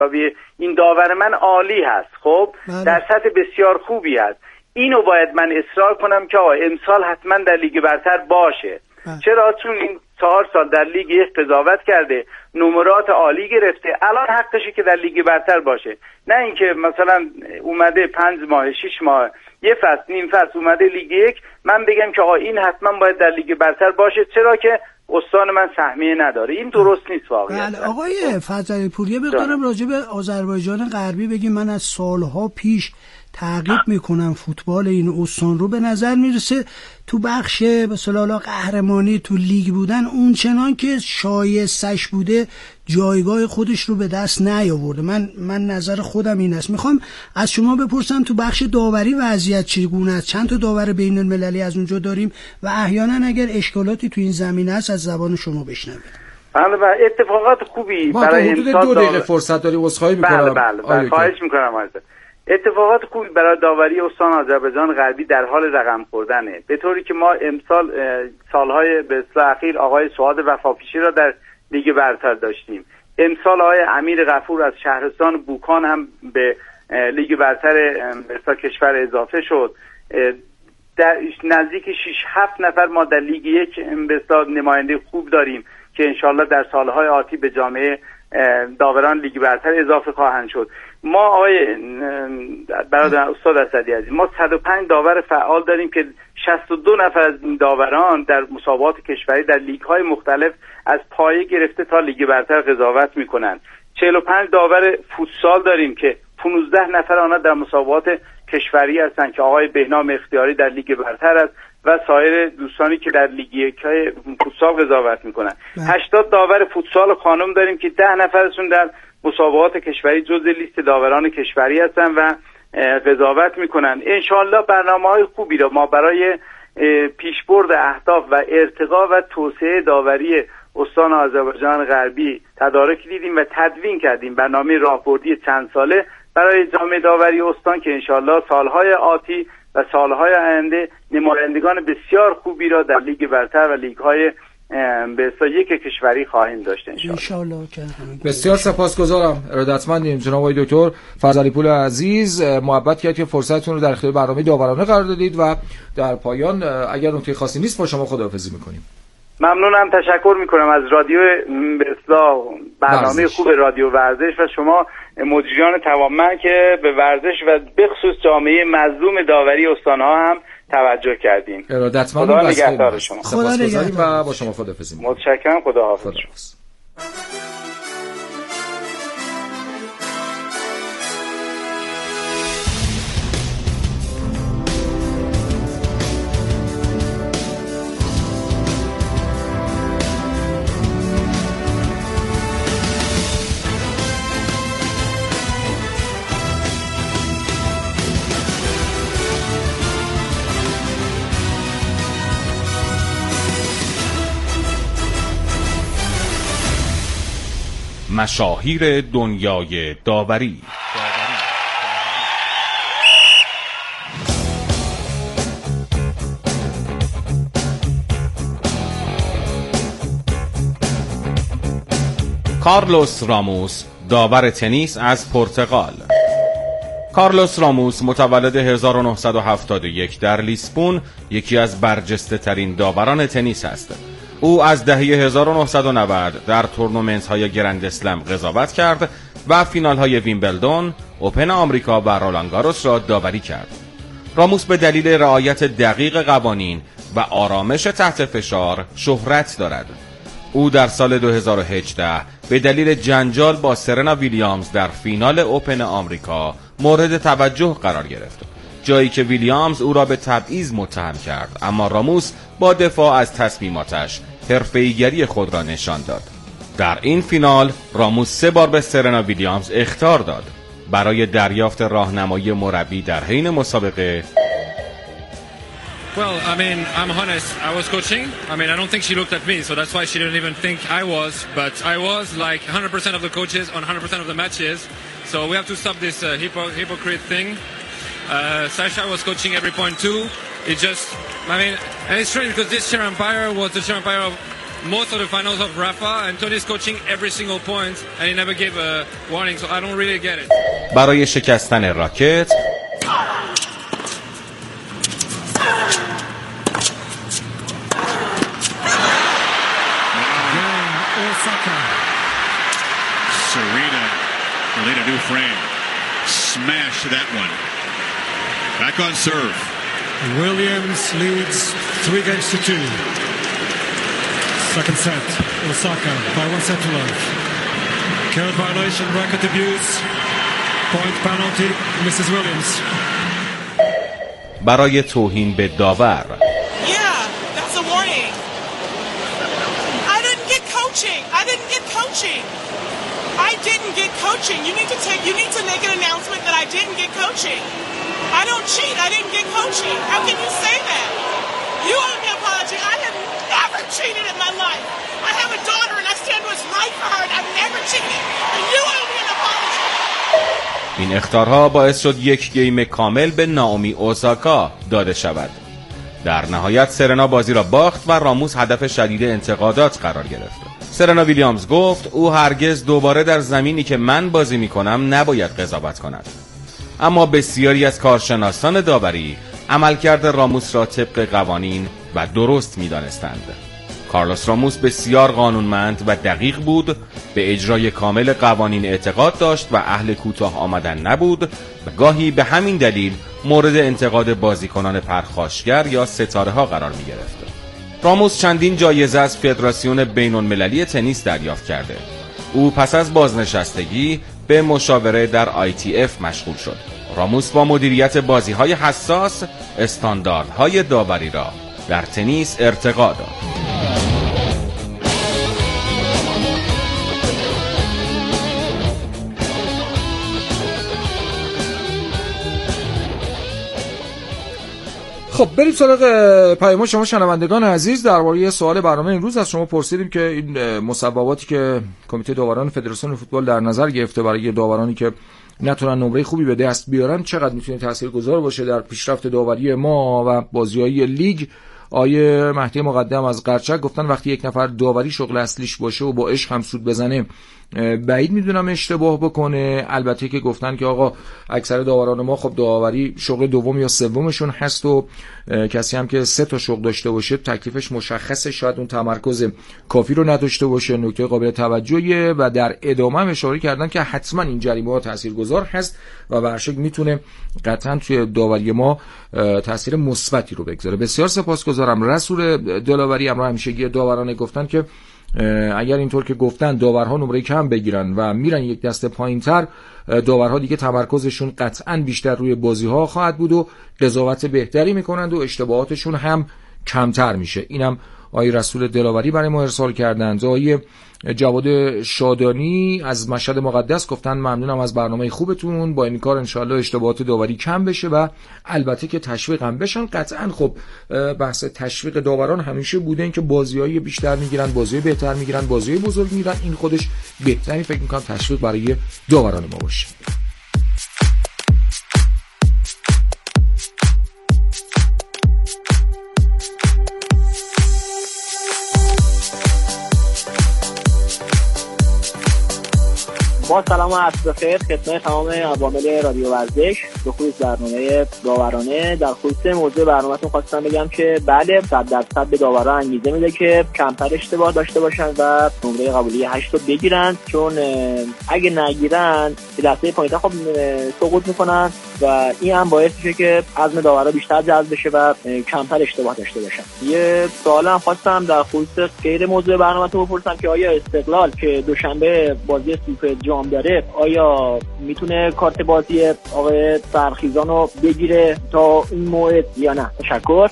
این داور من عالی هست، خب در سطح بسیار خوبی هست، اینو باید من اصرار کنم که آقا امسال حتما در لیگ برتر باشه. چرا؟ چون این 4 سال در لیگ 1 قضاوت کرده، نمرات عالی گرفته، الان حقشه که در لیگ برتر باشه، نه اینکه مثلا اومده 5 ماه 6 ماه یه فصل نیم فصل اومده لیگ 1 من بگم که آقا این حتما باید در لیگ برتر باشه چرا که استان من سهمیه نداره. این درست نیست واقعا. بله آقای فضلی پور یه مقدارم راجع به آذربایجان غربی بگیم. من از سالها پیش تعقیب میکنم فوتبال این استان رو، به نظر میرسه تو بخش به اصطلاح قهرمانی تو لیگ بودن اون چنان که شایستش بوده جایگاه خودش رو به دست نیاورده. من نظر خودم این است. میخوام از شما بپرسم تو بخش داوری وضعیت چگونه است؟ چند تا داور بین المللی از اونجا داریم و احیانا اگر اشکالاتی تو این زمینه است از زبان شما بشنویم. بله اتفاقات خوبی برای حدود 2 دقیقه فرصت داری. عذرخواهی میکنم. بله خواهش میکنم عزیز. اتفاقات خوبی برای داوری استان آذربایجان غربی در حال رقم خوردنه، به طوری که ما امسال سالهای به اصطلاح اخیر آقای سعاد وفاپیشی را در لیگ برتر داشتیم. امسال آقای امیر غفور از شهرستان بوکان هم به لیگ برتر به کشور اضافه شد. در نزدیک 6-7 نفر ما در لیگ 1 به اصطلاح نماینده خوب داریم که انشالله در سالهای آتی به جامعه داوران لیگ برتر اضافه خواهند شد. ما آقای برادر استاد اسدی عزیز ما 105 داور فعال داریم که 62 نفر از این داوران در مسابقات کشوری در لیگ های مختلف از پایه گرفته تا لیگ برتر قضاوت میکنن. 45 داور فوتسال داریم که 15 نفر آنها در مسابقات کشوری هستند که آقای بهنام اختیاری در لیگ برتر است و سایر دوستانی که در لیگ 1 فوتسال قضاوت میکنن. 80 داور فوتسال خانم داریم که 10 نفرشون در مسابقات کشوری جزء لیست داوران کشوری هستن و قضاوت میکنن. انشالله برنامه‌های خوبی را ما برای پیشبرد اهداف و ارتقا و توسعه داوری استان آذربایجان غربی تدارک دیدیم و تدوین کردیم برنامه راهبردی چند ساله برای جامعه داوری استان که انشالله سالهای آتی و سالهای آینده نمایندگان بسیار خوبی را در لیگ برتر و لیگ‌های به اصطلاح یک کشوری خواهیم داشت انشالله. بسیار سپاسگزارم. ارادتمندیم جناب آقای دکتر فضلی پور عزیز، محبت کرد که فرصتتون رو در اختیار برنامه داورانه قرار دادید و در پایان اگر نکته خاصی نیست با شما خداحافظی میکنیم. ممنونم، تشکر میکنم از رادیو به اصطلاح برنامه خوب رادیو ورزش و شما مدیران توانمند که به ورزش و به خصوص جامعه مظلوم داوری استان‌ها هم توجه کردین. ارادتمندیم. خدا نگهدار شما. سپاسگزاریم و با شما خداحافظی میکنم. متشکرم. خداحافظ. مشاهیر دنیای داوری. کارلوس راموس، داور تنیس از پرتغال. کارلوس راموس متولد 1971 در لیسبون یکی از برجسته ترین داوران تنیس است. او از دهه 1990 در تورنمنت های گرند اسلم قضاوت کرد و فینال های ویمبلدون، اوپن آمریکا و رولان گاروس را داوری کرد. راموس به دلیل رعایت دقیق قوانین و آرامش تحت فشار شهرت دارد. او در سال 2018 به دلیل جنجال با سرنا ویلیامز در فینال اوپن آمریکا مورد توجه قرار گرفت، جایی که ویلیامز او را به تبعیض متهم کرد، اما راموس با دفاع از تصمیماتش حرفه‌ایگری خود را نشان داد. در این فینال راموس 3 بار به سرنا ویلیامز اخطار داد. برای دریافت راهنمایی مربی در حین مسابقه Well, I mean, I'm honest. I was coaching. I mean, I don't think she looked at me, so that's why she didn't even think I was. But I was like 100% of the coaches on 100% of the matches. So we have to stop this hypocrite thing. Sasha was coaching every point too. It just, I mean, and it's strange because this chair umpire was the chair umpire of most of the finals of Rafa, and Tony's coaching every single point, and he never gave a warning, so I don't really get it. برای شکستن راکت Serena laid a new frame. Smash that one. Back on serve. Williams leads 3 games to 2. Second set. Osaka by 1 set to love. Curve violation, racket abuse. Point penalty. Mrs. Williams. برای توهین به داور Yeah, that's a warning. I didn't get coaching. I didn't get coaching. You need to make an announcement that I didn't get coaching. I don't cheat. I didn't get coaching. How can you say that? You owe me an apology. I have never cheated in my life. I have a daughter and I stand what's right for her, and I've never cheated. And you owe me an apology. این اخطارها باعث شد یک گیم کامل به نائومی اوساکا داده شود. در نهایت سرنا بازی را باخت و راموس هدف شدید انتقادات قرار گرفت. سرنا ویلیامز گفت او هرگز دوباره در زمینی که من بازی می‌کنم نباید قضاوت کند. اما بسیاری از کارشناسان داوری عملکرد راموس را طبق قوانین و درست می‌دانستند. کارلوس راموس بسیار قانونمند و دقیق بود، به اجرای کامل قوانین اعتقاد داشت و اهل کوتاه آمدن نبود و گاهی به همین دلیل مورد انتقاد بازیکنان پرخاشگر یا ستاره‌ها قرار می‌گرفت. راموس چندین جایزه از فدراسیون بین‌المللی تنیس دریافت کرده. او پس از بازنشستگی به مشاوره در ITF مشغول شد. راموس با مدیریت بازی‌های حساس استانداردهای داوری را در تنیس ارتقا داد. خب بریم سراغ پیام شما شنوندگان عزیز. درباره سوال برنامه امروز از شما پرسیدیم که این مصوباتی که کمیته داوران فدراسیون فوتبال در نظر گرفته برای داورانی که نتونن نمره خوبی به دست بیارن چقدر میتونه تاثیرگذار باشه در پیشرفت داوری ما و بازی‌های لیگ. آیه مهدی مقدم از قرچک گفتن وقتی یک نفر داوری شغل اصلیش باشه و با عشق هم سود بزنه بعید میدونم اشتباه بکنه. البته که گفتن که آقا اکثر داوران ما خب داوری شغل دوم یا سومشون هست و کسی هم که 3 تا شغل داشته باشه تکلیفش مشخصه، شاید اون تمرکز کافی رو نداشته باشه. نکته قابل توجهیه و در ادامه هم اشاره کردن که حتما این جریمه ها تاثیرگذار هست و به هر شکل میتونه قطعا توی داوری ما تاثیر مثبتی رو بگذاره. بسیار سپاسگزارم. رسول دلاوری امروز همیشگی داوران گفتن که اگر اینطور که گفتن داورها نمره کم بگیرن و میرن یک دسته پایینتر، داورها دیگه تمرکزشون قطعاً بیشتر روی بازی‌ها خواهد بود و قضاوت بهتری میکنند و اشتباهاتشون هم کمتر میشه. اینم آقای رسول دلاوری برای ما ارسال کردند. آقای جواد شادانی از مشهد مقدس گفتن ممنونم از برنامه خوبتون، با این کار انشالله اشتباهات داوری کم بشه و البته که تشویق هم بشن. قطعا خب بحث تشویق داوران همیشه بوده این که بازی‌های بیشتر میگیرن، بازی‌های بهتر میگیرن، بازی‌های بزرگ میگیرن. این خودش بهترین فکر می‌کنم تشویق برای داوران ما باشه. با سلام و عصر بخیر خدمت تمام عوامل رادیو ورزش. به خصوص برنامه داورانه در خصوص موضوع برنامه‌تون خواستم بگم که بله 100% به داوران انگیزه میده که کمتر اشتباه داشته باشن و نمره قبولی 8 رو بگیرن، چون اگه نگیرن دسته پایین‌تر خب سقوط میکنن و این هم باعث میشه که عزم داورا بیشتر جذب بشه و کمتر اشتباه داشته باشن. یه سوال هم خواستم در خصوص غیر موضوع برنامه‌تون بپرسم که آیا استقلال که دوشنبه بازی سوپر جام داره آیا میتونه کارت بازی آقای سرخیزان رو بگیره تا این موعد یا نه؟ تشکر.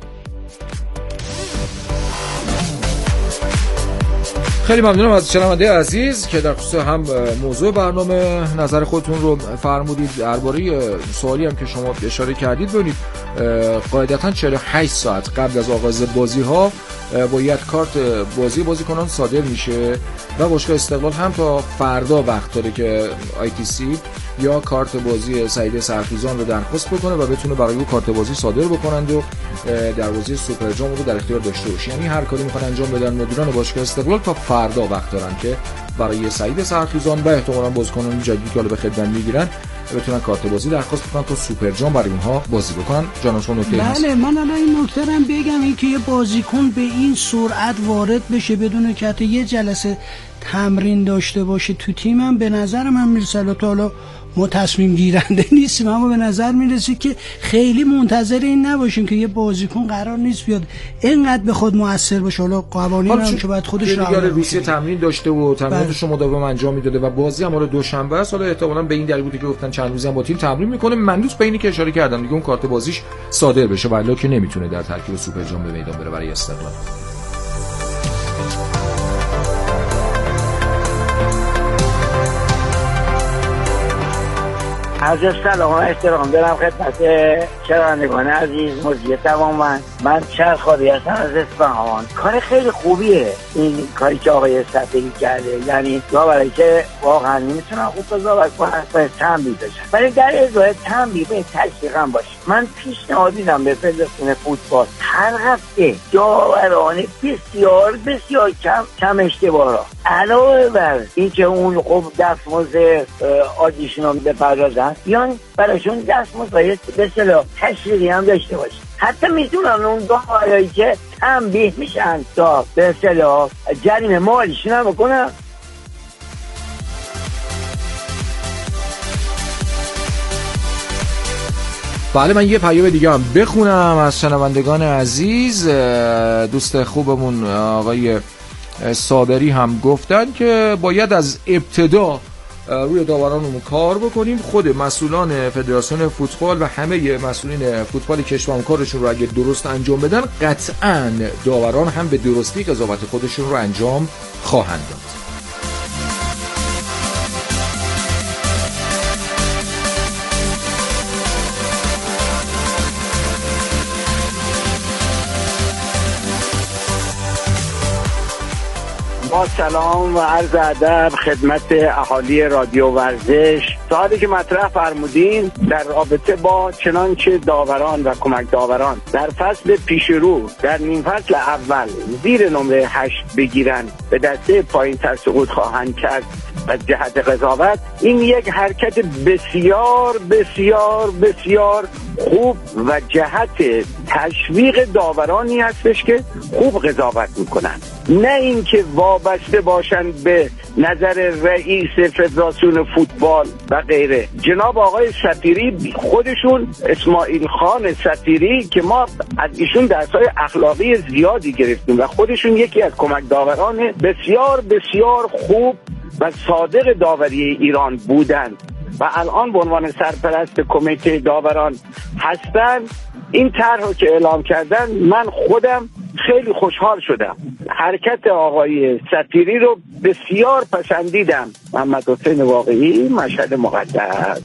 خیلی ممنونم از شنونده عزیز که در خصوص هم موضوع برنامه نظر خودتون رو فرمودید. درباره سوالی هم که شما اشاره کردید ببینید قاعدتاً 48 ساعت قبل از آغاز بازی ها باید کارت بازی بازیکنان صادر میشه و باشگاه استقلال هم تا فردا وقت داره که ITC یا کارت بازی سعید سرخیزان رو درخواست بکنه و بتونه برای او کارت بازی صادر بکنند و در بازی سوپر جام رو در اختیار داشته باشه. یعنی هر کاری میخوان انجام بدن مدیران باشگاه استقلال تا فردا وقت دارن که برای سعید سرخیزان و احتمالاً بازیکنان جدیدی که به خدمت میگیرن بتونن کارت بازی درخواست بکنن تا سوپر جام برای اونها بازی بکنن. جان شما نکته هست؟ بله، من الان این نکته رو بگم، این که یه بازیکن به این سرعت وارد بشه بدون که حتی یه جلسه تمرین داشته باشه تو تیمم، به نظر من میرسه، تا حالا ما تصمیم گیرنده نیستیم، اما به نظر میرسه که خیلی منتظر این نباشیم که یه بازیکن قرار نیست بیاد اینقدر بخواد موثر باشه. حالا قوانین هم که باید خودش رو دیگه روسیه تمرین داشته و تمریناتش رو مداوم انجام میداده و بازی هم رو دوشنبه است. حالا احتمالاً به این دلیل بوده که گفتن چند روزی هم با تیم تمرین میکنه. مندوس به اینی که اشاره کردم دیگه اون کارت بازیش صادر بشه، ولی که نمیتونه در ترکیب سوپر جام به میدان بره برای استقلال. عرض سلام و احترام دارم خدمت شنوندگان عزیز. مجید تماما من چرخاری هستم از اصفهان. کار خیلی خوبیه این کاری که آقای صفری کرده، یعنی برای که واقعا نمیتونن خوب قضاوت کنن باید تنبیه بشن، ولی در ازای تنبیه به تشویق هم باشه. من پیشنهاد میدم به فدراسیون فوتبال هر هفته داوران بسیار بسیار کم اشتباه، علاوه بر این که اون خب دستمزد عادیشون رو بپردازن، بیان براشون دستمزد باید به اصطلاح تشویقی هم داشته باشه. حتی میتونن اون داورایی که تنبیه میشن تا به اصطلاح جریمه مالیشون هم بکنن. بله، من یه پیام دیگه هم بخونم از شنوندگان عزیز. دوست خوبمون آقای صابری هم گفتن که باید از ابتدا روی داورانمون کار بکنیم. خود مسئولان فدراسیون فوتبال و همه مسئولین فوتبال کشور کارشون رو اگه درست انجام بدن، قطعاً داوران هم به درستی قضاوت خودشون رو انجام خواهند داد. با سلام و عرض ادب خدمت اهالی رادیو ورزش. سوالی که مطرح فرمودین در رابطه با چنانچه داوران و کمک داوران در فصل پیش رو در نیم فصل اول زیر نمره 8 بگیرن به دسته پایین تر سقوط خواهند کرد و جهت قضاوت، این یک حرکت بسیار بسیار بسیار خوب و جهت تشویق داورانی هستش که خوب قضاوت میکنن، نه اینکه وابسته باشن به نظر رئیس فدراسیون فوتبال و غیره. جناب آقای سفیری خودشون، اسماعیل خان سفیری که ما از ایشون درس‌های اخلاقی زیادی گرفتیم و خودشون یکی از کمک داوران بسیار بسیار خوب و صادق داوری ایران بودند و الان به عنوان سرپرست کمیته داوران هستند. این طرح که اعلام کردن من خودم خیلی خوشحال شدم. حرکت آقای سفیری رو بسیار پسندیدم. محمد حسین واقعی، مشهد مقدس.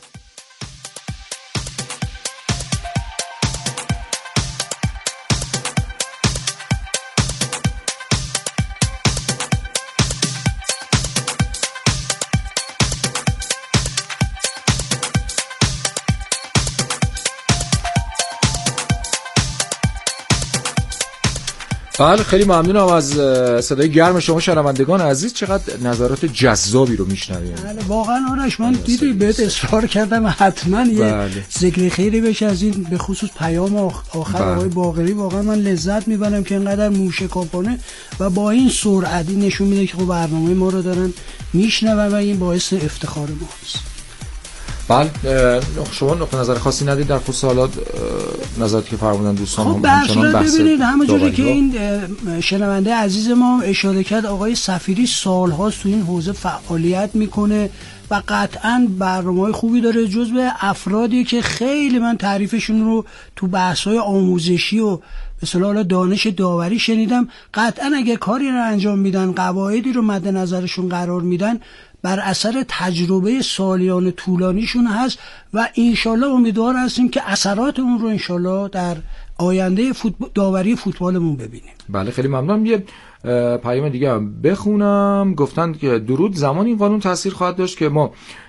بله، خیلی ممنونم از صدای گرم شما شنوندگان عزیز. چقدر نظرات جذابی رو میشنویم. بله واقعا آرش، من دیدی بهت اصرار کردم حتما یه ذکر خیری بشه از این، به خصوص پیام آخر آقای باقری. واقعا من لذت میبرم که اینقدر موشکافانه و با این سرعت نشون میده که خب برنامه ما رو دارن میشنون و این باعث افتخار ماست. بله، شما نقطه نظر خاصی ندید در خصوص حالات نظراتی که فرمودن دوستان؟ خب ببینید همونجوری که این شنونده عزیز ما اشاره کرد، آقای سفیری سالهاست تو این حوزه فعالیت میکنه و قطعاً برنامه‌های خوبی داره. جزو افرادی که خیلی من تعریفشون رو تو بحث‌های آموزشی و به اصطلاح دانش داوری شنیدم. قطعاً اگه کاری رو انجام میدن، قواعدی رو مد نظرشون قرار میدن، بر اثر تجربه سالیان طولانیشون هست و انشالله امیدوار هستیم که اثرات اون رو انشالله در آینده داوری فوتبالمون ببینیم. بله، خیلی ممنونم. یه پیام دیگه هم بخونم. گفتند که درود، زمان این قانون تاثیر خواهد داشت که ما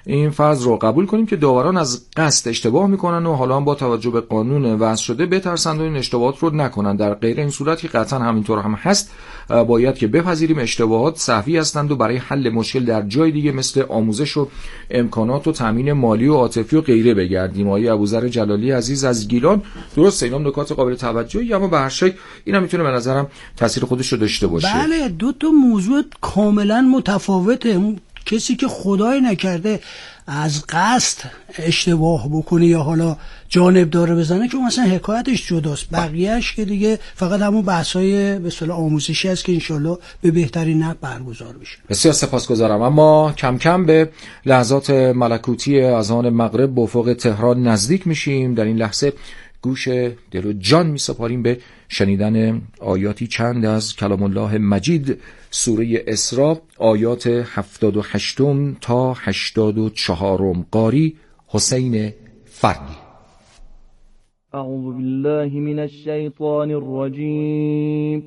این فرض رو قبول کنیم که داوران از قصد اشتباه میکنن و حالا هم با توجه به قانون وضع شده بترسند و این اشتباهات رو نکنن. در غیر این صورت که قطعا همینطور هم هست، باید که بپذیریم اشتباهات سهوی هستند و برای حل مشکل در جای دیگه مثل آموزش و امکانات و تامین مالی و عاطفی و غیره بگردیم. آقای ابوذر جلالی عزیز از گیلان، درست اینا نکات قابل توجهی، اما به هر شکل اینا میتونه به نظرم تاثیر خودش رو داشته باشه. بله، دو تا موضوع کاملا متفاوته. کسی که خدای نکرده از قصد اشتباه بکنه یا حالا جانب داره بزنه که مثلا حکایتش جداست، بقیهش که دیگه فقط همون بحثای به اصطلاح آموزشی است که انشالله به بهترین نحو برگزار بشه. بسیار سپاسگزارم. اما کم کم به لحظات ملکوتی اذان مغرب به افق تهران نزدیک میشیم. در این لحظه گوش دل و جان میسپاریم به شنیدن آیاتی چند از کلام الله مجید، سوره اسراء، آیات 78 تا 84. قاری حسین فرنی. اعوذ بالله من الشیطان الرجیم.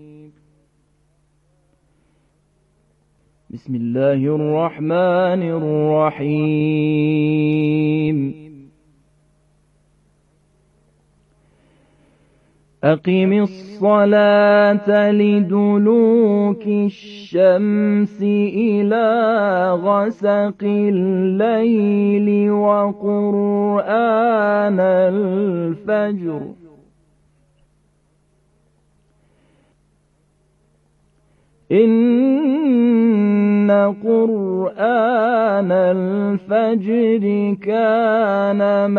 بسم الله الرحمن الرحیم. أقم الصلاة لدلوك الشمس إلى غسق الليل وقرآن الفجر إن قرآن الفجر كان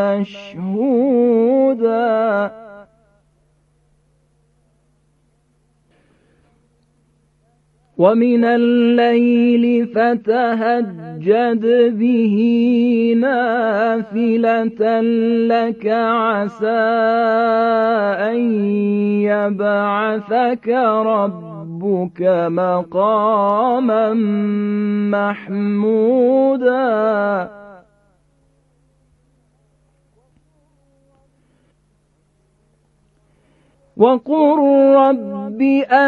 مشهودا ومن الليل فتهجد به نافلة لك عسى أن يبعثك ربك مقاما محمودا وقل رب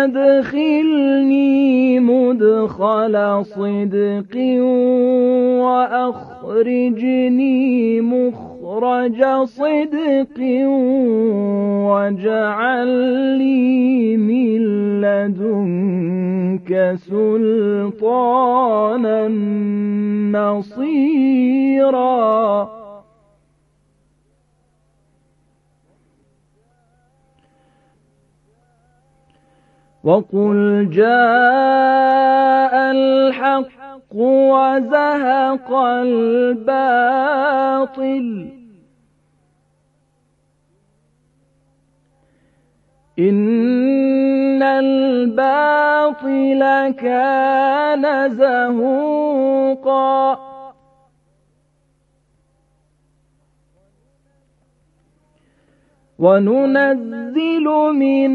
أدخلني مدخل صدق وأخرجني مخرج صدق واجعل لي من لدنك سلطانا نصيرا وقل جاء الحق وزهق الباطل إن الباطل كان زهوقا وننزل من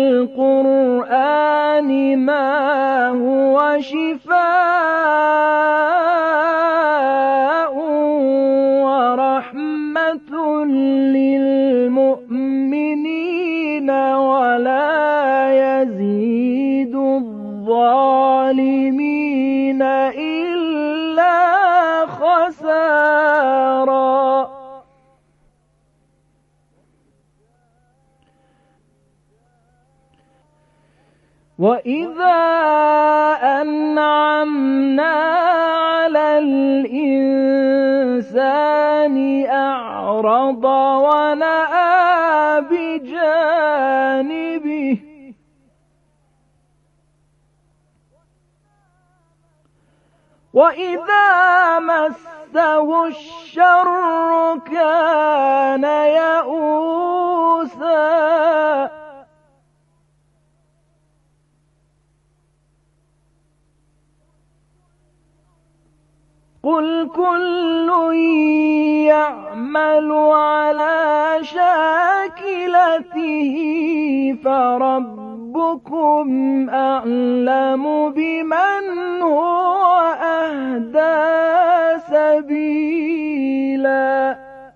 القرآن ما هو شفاء ورحمة للمؤمنين ولا يزيد الظالمين إلا خسارا وإذا أنعمنا على الإنسان أعرض ونأى بجانبه وإذا مسه الشر كان يئوسا قل كل يعمل على شاكلته فربكم أعلم بمن هو أهدى سبيلا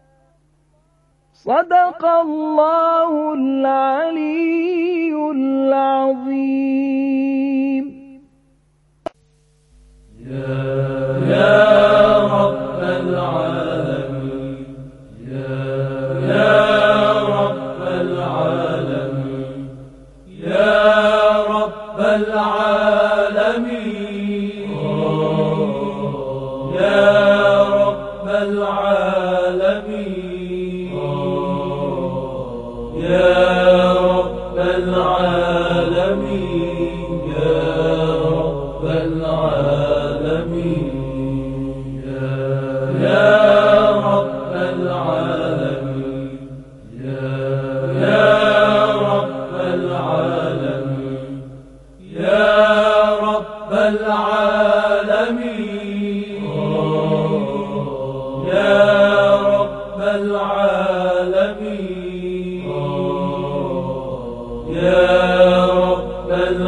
صدق الله العلي العظيم. يا ربنا العالمين يا رب العالمين يا رب العالمين يا رب العالمين يا رب العالمين يا رب العالمين يا رب العالمين يا رب العالمين يا رب العالمين يا رب العالمين يا رب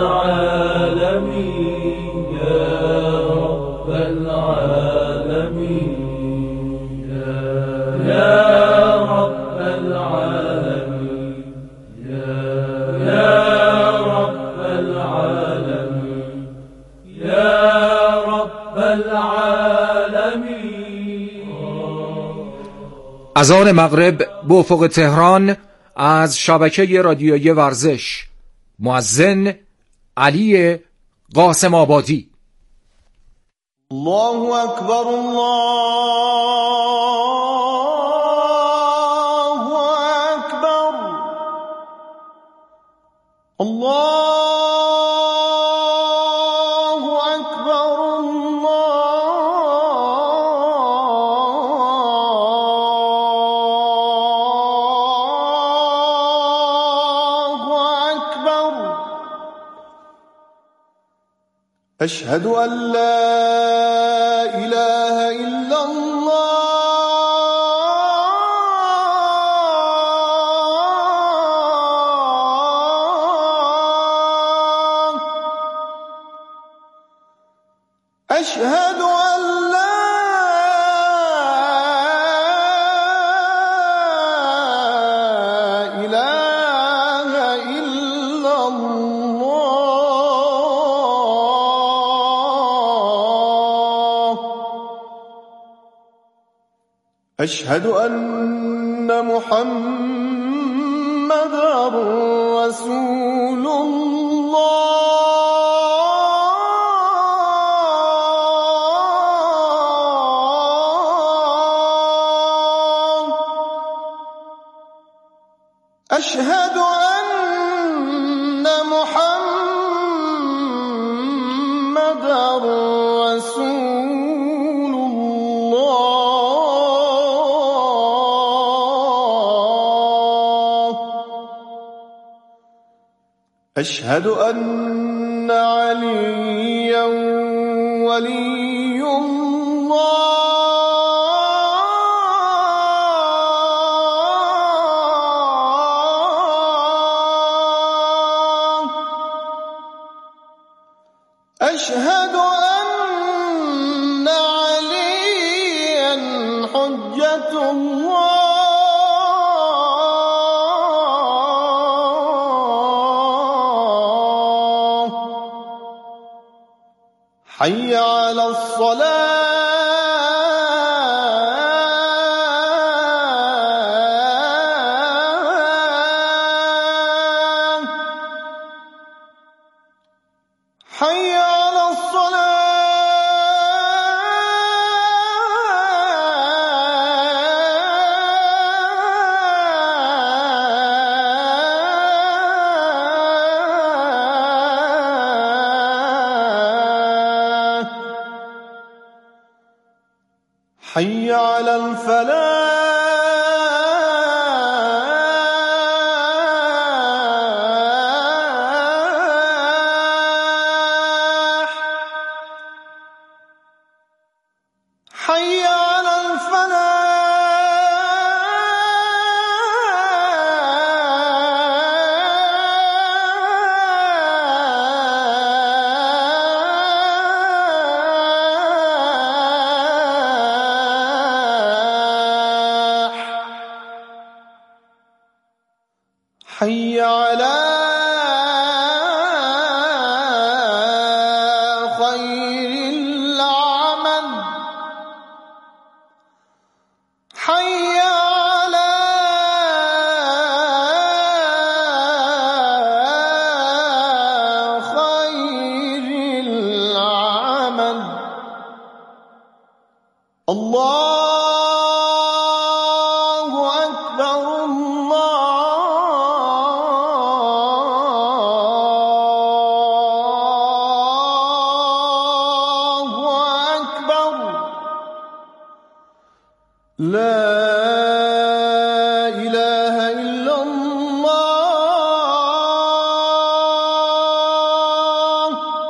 العالمين يا رب العالمين يا رب العالمين يا رب العالمين يا رب العالمين. اذان مغرب به افق تهران از شبکه رادیویی ورزش. مؤذن علی قاسم آبادی. الله اکبر الله اکبر الله اکبر الله اکبر. اشهد ان لا اله الا الله اشهد ان لا اله الا الله اشهد ان محمدا رسول الله اشهد ان محمدا رسول الله اشهد ان عليا ولي الله اشهد ان عليا حجة الله حي على الصلاة حي على الصلاة حي على الفلاح حي على الفلاح حي على خير العمل لا إله إلا الله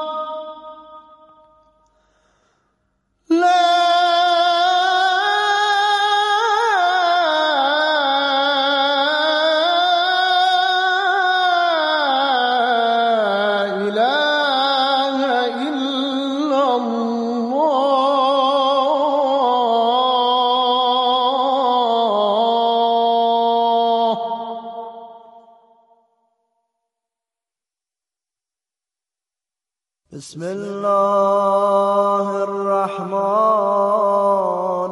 لا بسم الله الرحمن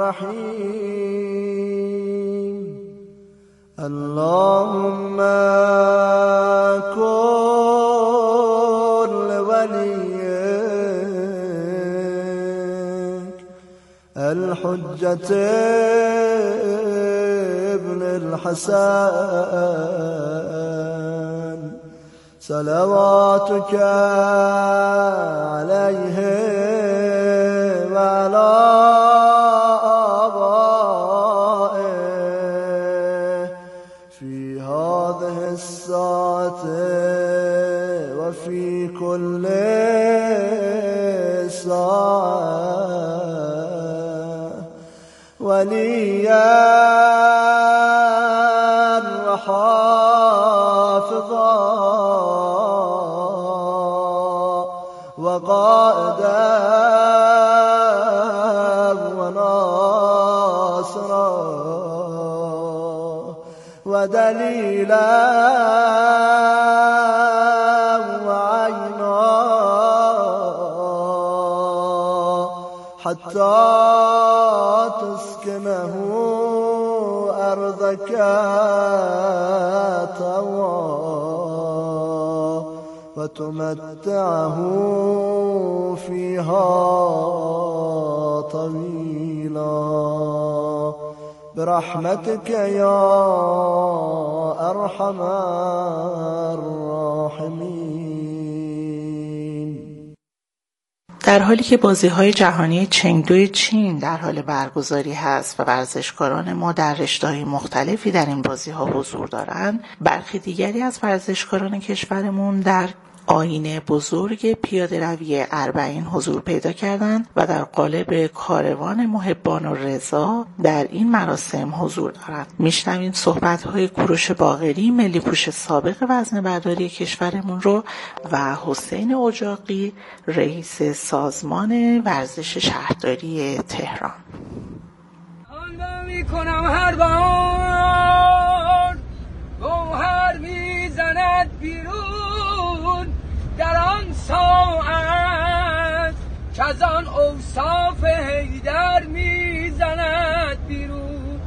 الرحيم اللهم كن لوليك الحجة ابن الحسن صلواتك عليه وعلى آبائه في هذه الساعة وفي كل ساعة وليا وحافظا وقائدا وناصرا ودليلا وعينا حتى تسكنه أرضك طوعا وتمتعه فيها طويلا برحمتك يا أرحم الراحمين. در حالی که بازی‌های جهانی چنگدو چین در حال برگزاری هست و ورزشکاران ما در رشته‌های مختلفی در این بازی‌ها حضور دارند، برخی دیگری از ورزشکاران کشورمون در آیین بزرگ پیاده‌روی اربعین حضور پیدا کردند و در قالب کاروان محبان الرضا در این مراسم حضور دارند. میشنویم صحبت‌های کوروش باقری، ملی پوش سابق وزنه‌برداری کشورمون رو و حسین اجاقی، رئیس سازمان ورزش شهرداری تهران. میکنم هر بار گوهر میزند بیرون در آن ساعت که از آن اوصاف حیدر میزند بیرون.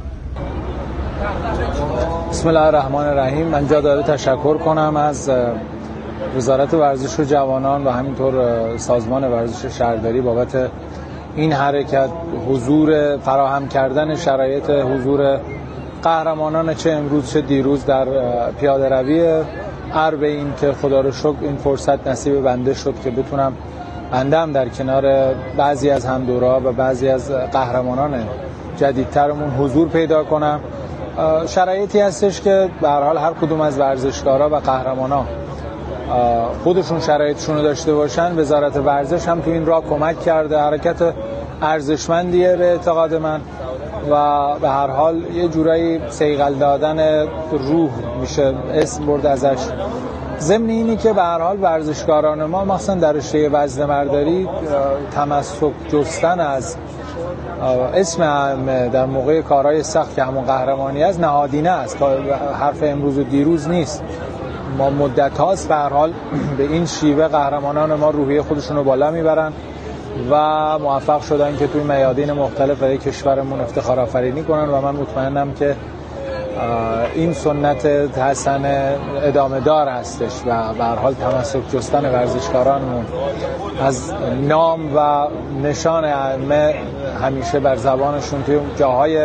بسم الله الرحمن الرحیم. من جا داره تشکر کنم از وزارت ورزش و جوانان و همینطور سازمان ورزش شهرداری بابت این حرکت، حضور فراهم کردن شرایط حضور قهرمانان چه امروز چه دیروز در پیاده روی اربعین که خدا رو شکر این فرصت نصیب بنده شد که بتونم بنده هم در کنار بعضی از همدورا و بعضی از قهرمانان جدیدترمون حضور پیدا کنم. شرایطی هستش که به هر حال هر کدوم از ورزشکارا و قهرمانا خودشون شرایطشون رو داشته باشن. وزارت ورزش هم تو این راه کمک کرده، حرکت ارزشمندیه به اعتقاد من و به هر حال یه جورایی صیقل دادن روح میشه اسم برد ازش. ضمن اینی که به هر حال ورزشکاران ما مخصوصا در رشته وزنه‌برداری تمسک جستن از اسم هم در موقع کارهای سخت که همون قهرمانی است نهادینه است، حرف امروز و دیروز نیست. ما مدت هاست به هر حال به این شیوه قهرمانان ما روحیه خودشون رو بالا میبرن و موفق شدن که توی میادین مختلف برای کشورمون افتخار آفرینی کنن و من مطمئنم که این سنت حسن ادامه دار هستش و به هر حال تمسک جستن ورزشکارانمون از نام و نشان ائمه همیشه بر زبانشون توی جاهای